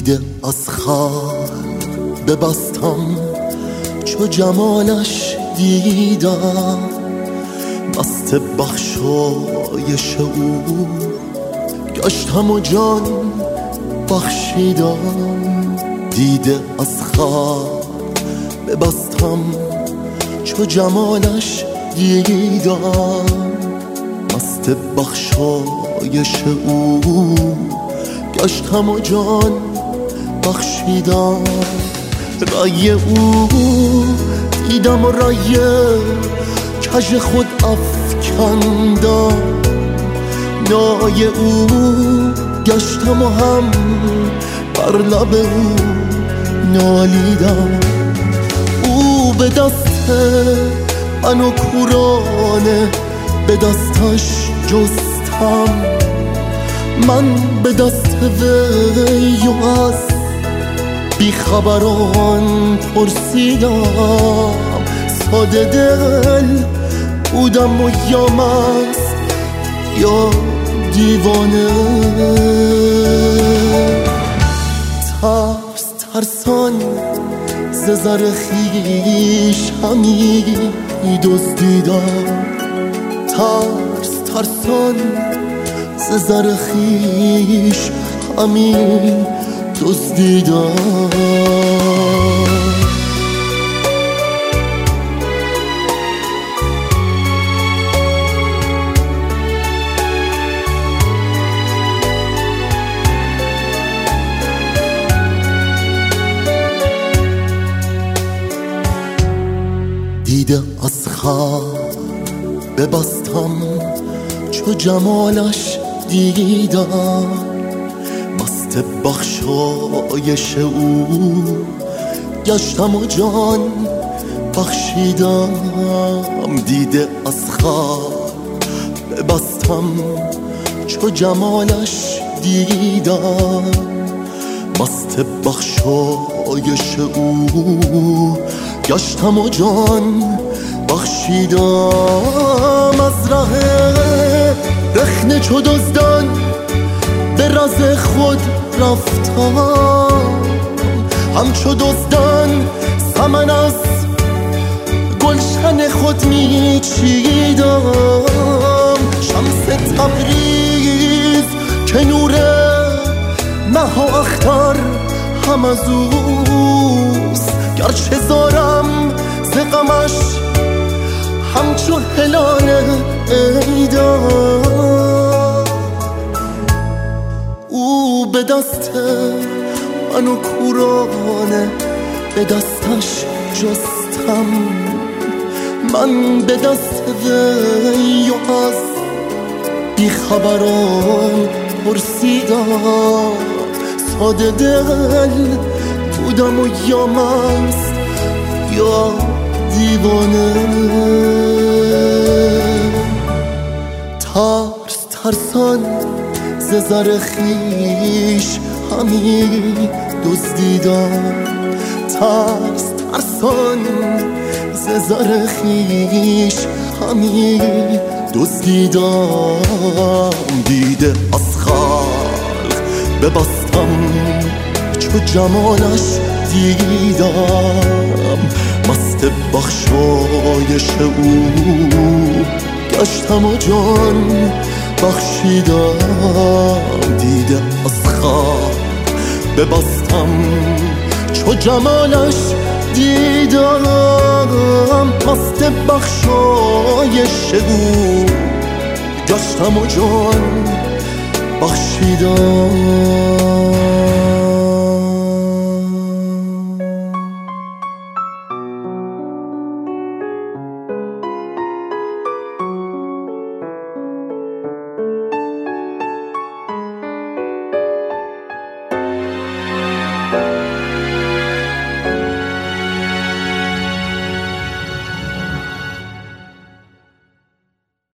دیده از خلق ببستم چو جمالش دیدم، مست بخشایش او گشتم و جان بخشیدم. دیده از خلق ببستم چو جمالش دیدم، مست بخشایش او گشتم و جان بخشیدم. رای او دیدم و رای کژ خود افکندم، نای او گشتم و هم بر لب او نالیدم. او به دست من و کورانه به دستش جستم، من به دست وی و از بیخبران پرسیدم. ساده دل بودم و یا مست یا دیوانه، ترسان ز زر خویش همی دزدیدم، ترسان ز زر خویش همی دزدیدم. دیده از خلق ببستم چو جمالش دیدم، مست بخشایش او گشتم و جان بخشیدم. دیده از خلق ببستم چو جمالش دیدم، مست بخشایش او گشتم و جان بخشیدم. از ره رخنه چو دزدان به رز خود رفتم، همچو دزدان سمن از گلشن خود می چیدم. شمس تبریز که نور مه و اختر هم از اوست، گرچه زارم ز غمش همچو هلال عیدم. او به دست من و کورانه به دستش جستم، من به دست وی و از بیخبران پرسیدم. ساده دل بودم و یا مست یا دیوانه، ترسان ز زر خویش همی دزدیدم، ترسان ز زر خویش همی دزدیدم. دیده از خلق ببستم چو جمالش دیدم، مست بخشایش او گشتم و جان بخشیدم. دیده از خلق ببستم چو جمالش دیدم، مست بخشایش او گشتم و جان بخشیدم.